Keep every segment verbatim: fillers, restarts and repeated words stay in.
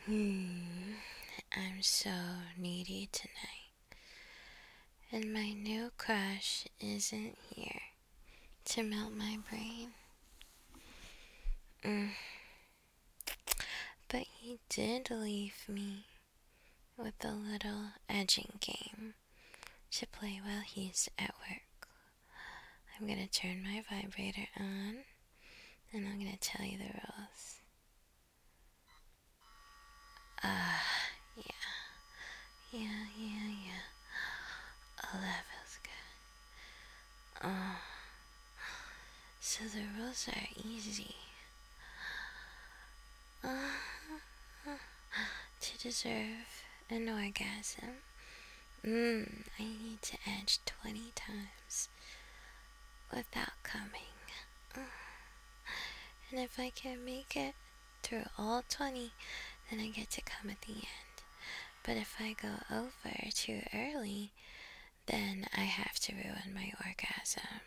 Hmm, I'm so needy tonight, and my new crush isn't here to melt my brain. Mm, but he did leave me with a little edging game to play while he's at work. I'm gonna turn my vibrator on, and I'm gonna tell you the rules. Ah, uh, yeah, yeah, yeah, yeah. Oh, that feels good. Oh, so the rules are easy. Uh, to deserve an orgasm, mm, I need to edge twenty times without coming. Uh, and if I can make it through all twenty, then I get to come at the end. But if I go over too early, then I have to ruin my orgasm.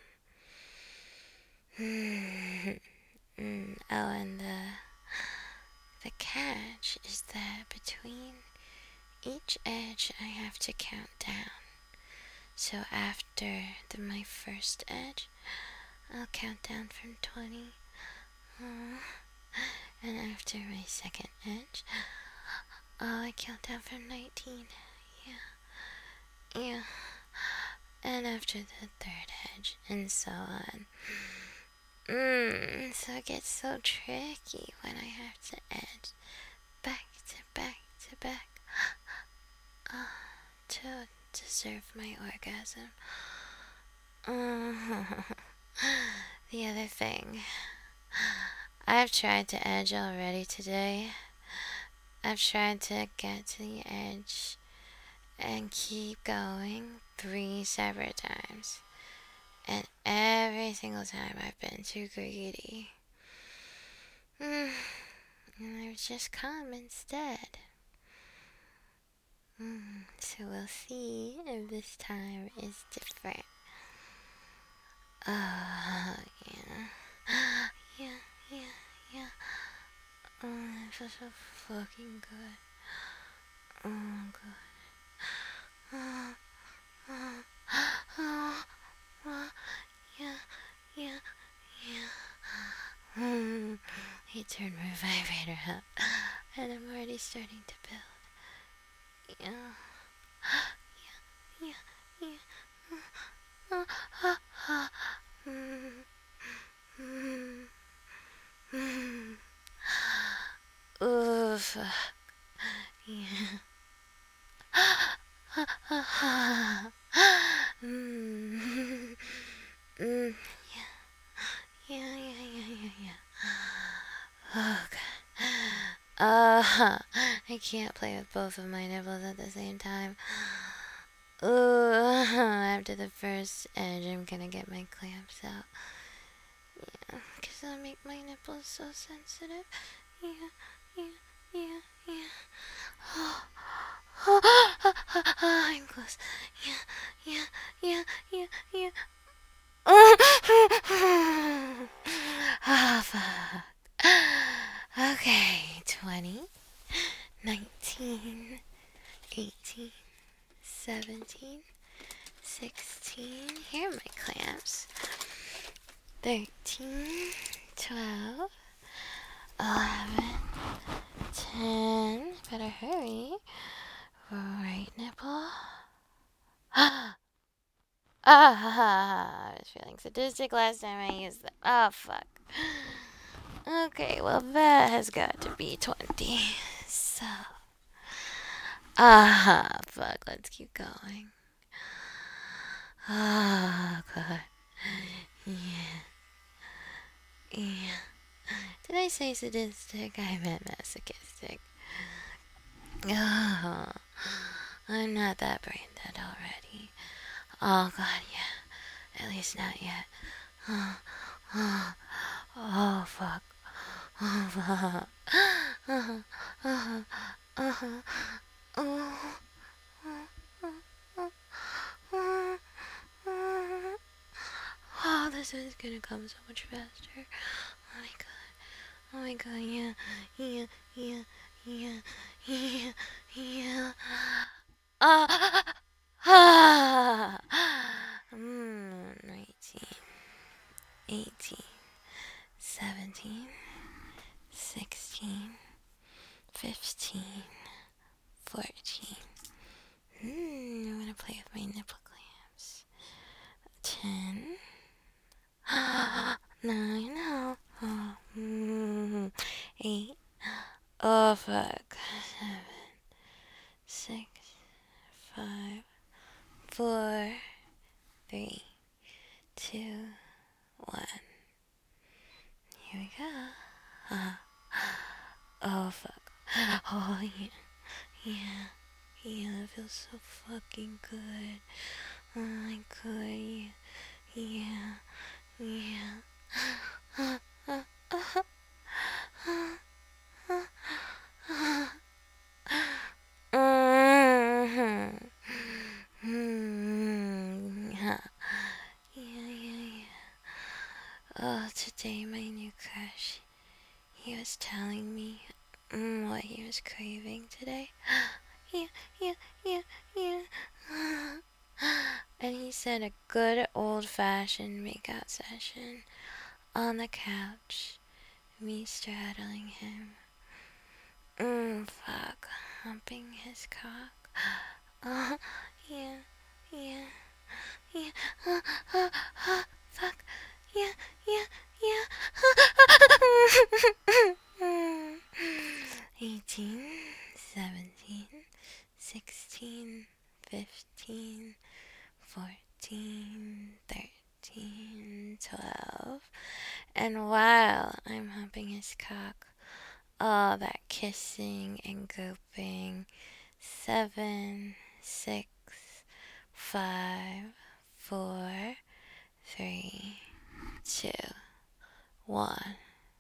Mm, mm. Oh, and the the catch is that between each edge I have to count down. So after the, my first edge, I'll count down from twenty. Uh, and after my second edge, oh, I count down from nineteen. Yeah, yeah. And after the third edge, and so on. Mmm, so it gets so tricky when I have to edge back to back to back uh, to deserve my orgasm. Uh, the other thing, I've tried to edge already today. I've tried to get to the edge and keep going three separate times. And every single time I've been too greedy. Mm, and I've just come instead. Mm, so we'll see if this time is different. Oh, yeah. Yeah, yeah, yeah. Oh, it feels so fucking good. Oh, God. Oh, oh, oh, oh, yeah, yeah, yeah. Mm. He turned my vibrator up, and I'm already starting to build. Yeah, yeah, yeah, yeah. Oh, oh, oh. Mm, mm, mm. Oof. Yeah. mm. Mm. Yeah, yeah, yeah, yeah, yeah. Oh, God. Uh, I can't play with both of my nipples at the same time. Ooh, after the first edge, I'm gonna get my clamps out. Yeah, because that'll make my nipples so sensitive. Yeah, yeah, yeah, yeah. Oh, oh, I'm close. Yeah, yeah, yeah, yeah, yeah. Oh, fuck. Okay, twenty, nineteen, eighteen, seventeen, sixteen. Here are my clamps. thirteen, twelve, eleven, ten. Better hurry. Right nipple. Ah, I was feeling sadistic last time I used them. Oh, fuck. Okay, well, that has got to be twenty. So. Ah, fuck. Let's keep going. Oh, God. Yeah. Yeah. Did I say sadistic? I meant masochistic. Oh, I'm not that brain dead already. Oh, God, yeah. At least not yet. Oh, oh, oh fuck. Oh, fuck. Uh-huh, uh-huh, uh-huh. Oh, oh, oh, oh, this is gonna come so much faster. Oh my god. Oh my god, yeah, yeah, yeah, yeah, yeah, yeah. Ah, ah. Mm, nineteen, eighteen, seventeen, sixteen, fifteen, fourteen. Hmm, I'm gonna play with my nipple clamps. ten, nine, oh, oh, mm, eight, oh fuck, seven, six, five, four, three, two, one. Here we go. Uh, oh fuck. Oh yeah, yeah, yeah. That feels so fucking good. Oh my god, yeah, yeah, yeah. Mm-hmm. Hmm. Yeah, yeah, yeah. Oh, today my new crush, he was telling me mm, what he was craving today. Yeah, yeah, yeah, yeah. And he said a good old-fashioned makeout session on the couch, me straddling him. Mmm, fuck, humping his cock. Uh, yeah, yeah, yeah, uh, uh, uh, fuck, yeah, yeah, yeah. eighteen, seventeen, sixteen, fifteen, fourteen, thirteen, twelve. And while I'm humping his cock, all that kissing and groping. Seven, six, five, four, three, two, one.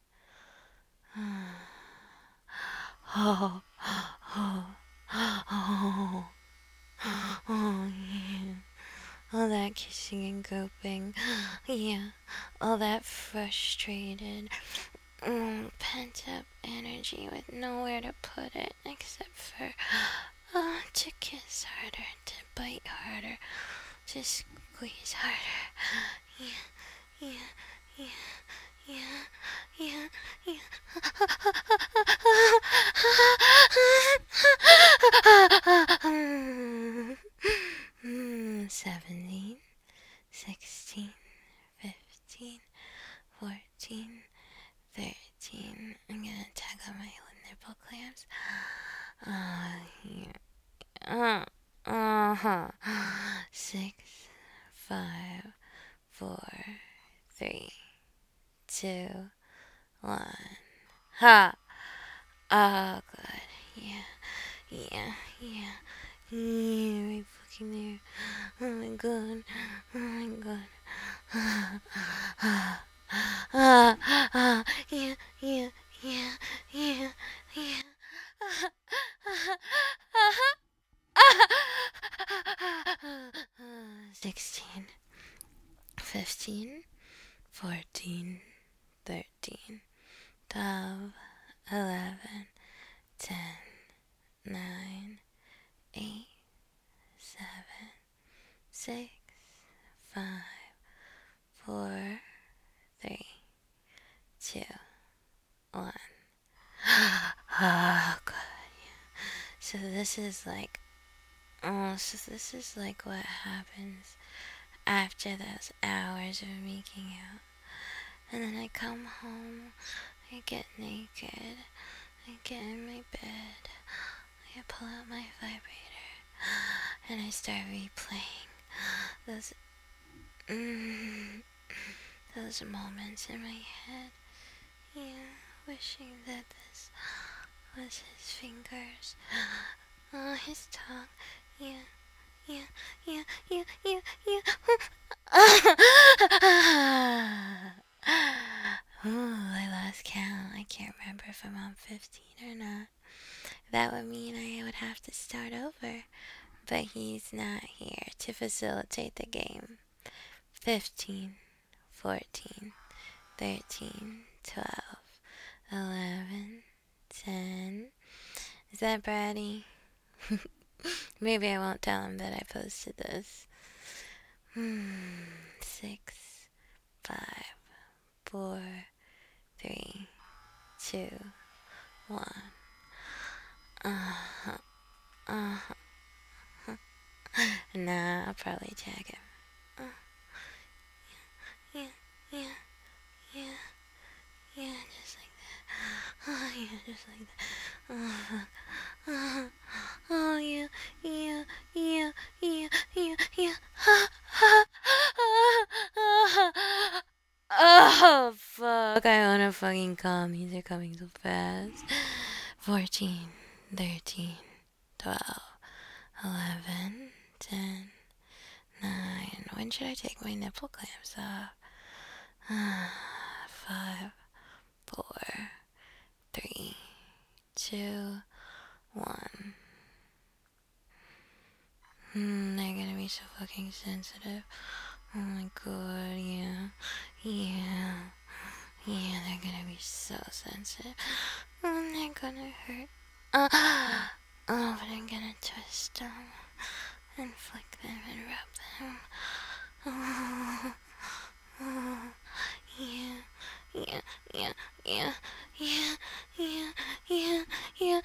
Oh, oh, oh, oh, yeah. All that kissing and groping. Yeah. All that frustrated, mm, pent up energy with nowhere to put it except for uh, to kiss harder, to bite harder, to squeeze harder. Yeah, yeah, yeah, yeah, yeah, yeah. Seventeen, sixteen, fifteen, fourteen, thirteen. I'm gonna tag on my nipple clamps. Uh, here. Uh, uh-huh. Six, five, four, three, two, one. Ha! Oh, good. Yeah, yeah, yeah. Yeah, right fucking there. Oh my god. Oh my god. Ah, ah, ah, ah, yeah, yeah, yeah, yeah, yeah. Sixteen, fifteen, fourteen, thirteen, twelve, eleven, ten, nine, eight, seven, six, five, four, three, two, one. Oh, good. So this is like, oh, so this is like what happens after those hours of making out. And then I come home, I get naked, I get in my bed, I pull out my vibrator, and I start replaying those, mm, those moments in my head. Yeah, wishing that this was his fingers, oh, his tongue. Yeah, yeah, yeah, yeah, yeah, yeah. Ooh, I lost count. I can't remember if I'm on fifteen or not. That would mean I would have to start over. But he's not here to facilitate the game. fifteen, fourteen, thirteen, twelve, eleven, ten, that bratty? Maybe I won't tell him that I posted this. Hmm. Six, five, four, three, two, one. Uh-huh. Uh-huh. Nah, I'll probably tag him. Uh, yeah, yeah, yeah, yeah, just like that. Oh, yeah, just like that. Uh, uh, oh, yeah, yeah, yeah, yeah, yeah, yeah. Oh, fuck. I wanna fucking come. These are coming so fast. fourteen, thirteen, twelve, eleven, ten, nine. When should I take my nipple clamps off? five, four, three, two, one. Hmm, they're gonna be so fucking sensitive. Oh my god, yeah. Yeah. Yeah, they're gonna be so sensitive. Oh, they're gonna hurt. Uh, oh, but I'm gonna twist them and flick them and rub them. Oh, oh, yeah, yeah, yeah, yeah, yeah, yeah, yeah, yeah.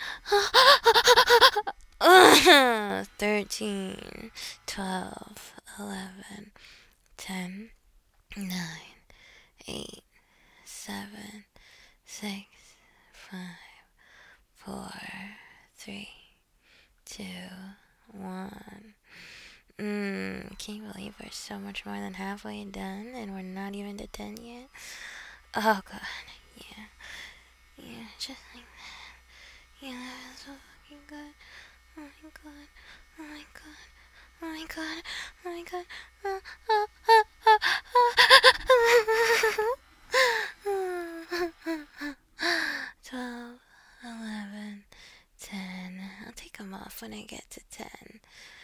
Uh, thirteen, twelve, eleven, ten, nine, eight, seven, six, five, four, three, two, one. Mmm, can you believe we're so much more than halfway done and we're not even to ten yet? Oh god, yeah, yeah, just like that. Yeah, that was so fucking good. Oh my god, oh my god, oh my god, oh my god. Oh, oh, oh, oh, oh. twelve, eleven, ten. I'll take them off when I get to ten.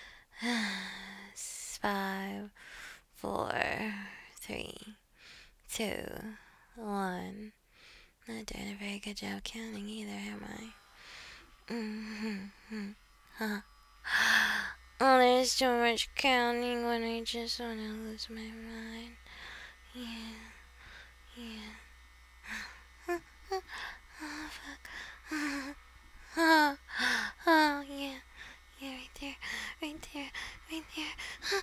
five, four, three, two, one. Not doing a very good job counting either, am I? Mm-hmm. Huh. Oh, there's too much counting when I just want to lose my mind. Yeah, yeah. Oh, fuck. Oh, oh, yeah. Yeah, right there, right there, right there.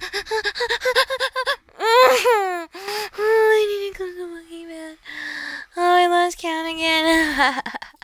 Oh, I need to go so fucking bad. Oh, I lost count again.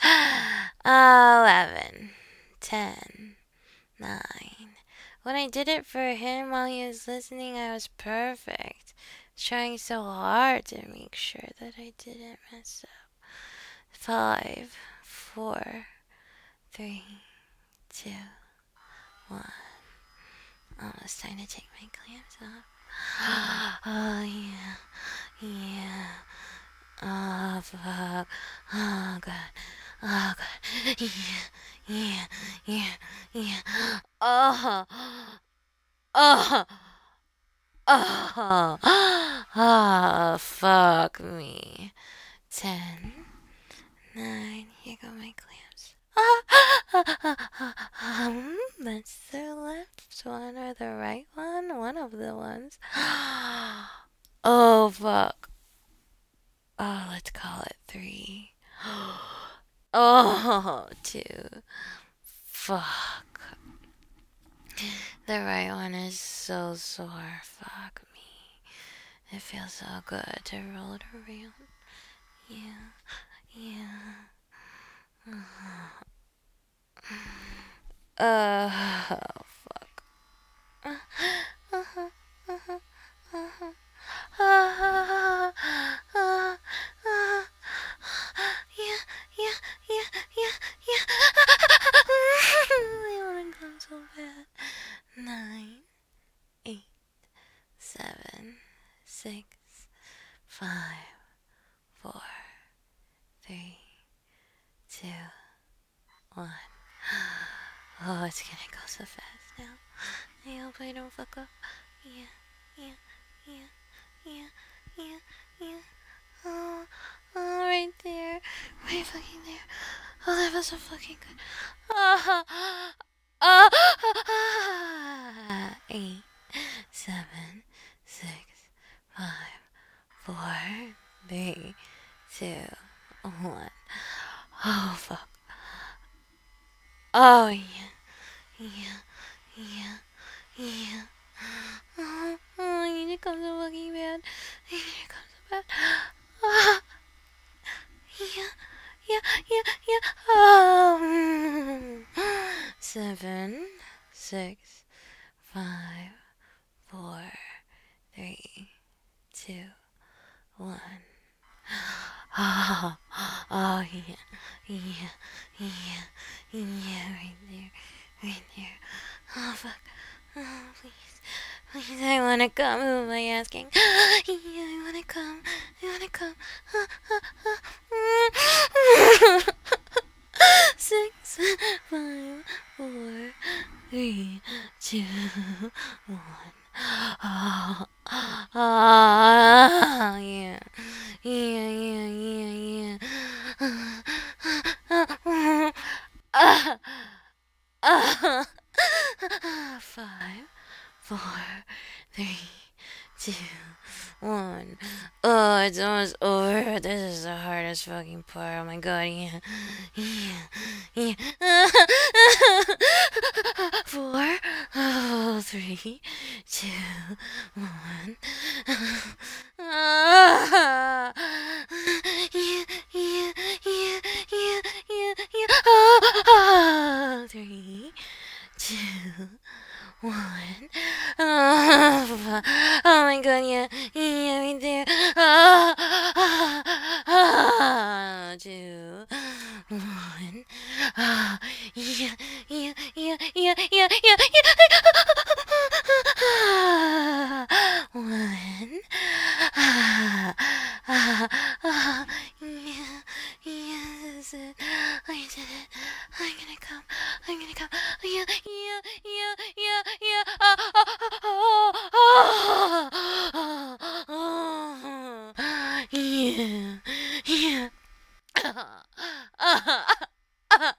Eleven, ten, nine. When I did it for him while he was listening, I was perfect. I was trying so hard to make sure that I didn't mess up. Five, four, three, two, one. Oh, it's time to take my clamps off. Oh, yeah. Yeah. Oh, fuck. Oh, God. Oh, God. Yeah. Yeah. Yeah. Yeah. Oh. Oh. Oh. Oh, fuck me. Ten. Nine. Here go my clamps. um, that's the left one or the right one? One of the ones. Oh, fuck. Oh, let's call it three. Oh, two. Fuck. The right one is so sore. Fuck me. It feels so good to roll it around. Yeah. Yeah. Uh, oh, fuck. Uh, uh-huh, uh-huh, uh-huh. Uh, uh, uh, yeah, yeah, yeah, yeah, yeah. I wanna go so bad. Nine, eight, seven, six, five, four, three, two, one. Oh, it's gonna go so fast now. I hope I don't fuck up. Yeah, yeah, yeah, yeah, yeah, yeah. Oh, oh, right there. Right fucking there. Oh, that was so fucking good. Oh, oh, eight, seven, six, five, four, three, two, one. Oh, fuck. Oh, yeah, yeah, yeah, yeah. Oh, oh, I need to come to fucking bed. I need to come to bed. Oh, yeah, yeah, yeah, yeah. Oh. Seven, six, five, four, three, two, one. Oh, oh yeah, yeah, yeah, yeah, right there, right there. Oh fuck, oh please, please, I wanna come. Who am I asking? Yeah, I wanna come. I wanna come. Six, five, four, three, two, one. Oh, oh, yeah. Yeah, yeah, yeah, yeah. Five, four, three, two, one. Oh, it's almost over. This is the hardest fucking part. Oh my god, yeah. Yeah, yeah. Four, oh, three, two, one. Ah, yeah, yeah, yeah, yeah, yeah, yeah. Ah, three, two, one. Oh, oh my god, yeah, yeah, me too. Ah, ah, ah, two, one. Ah, yeah, yeah, yeah, yeah, yeah, yeah, yeah. One. Ah, ah, ah, yeah, yeah, this is it. I did it. I'm gonna come. I'm gonna come. Yeah, yeah, yeah, yeah, yeah. Ah, ah, ah, ah, ah, ah, ah, yeah, yeah. Ah, ah, ah,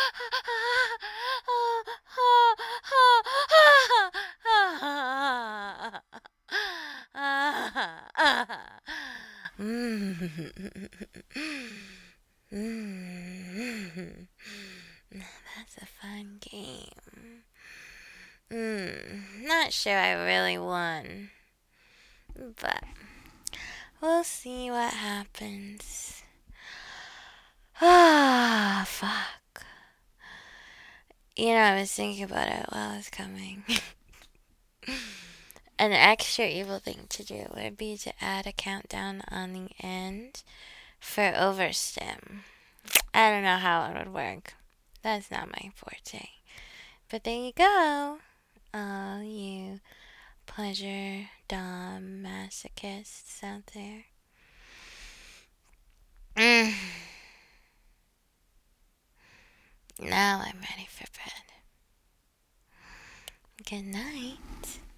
Mm. That's a fun game. Mm. Not sure I really won, but we'll see what happens. Ah, fuck. You know, I was thinking about it while I was coming. An extra evil thing to do would be to add a countdown on the end for overstim. I don't know how it would work. That's not my forte. But there you go. All you pleasure dom masochists out there. Mm. Now I'm ready for bed. Good night.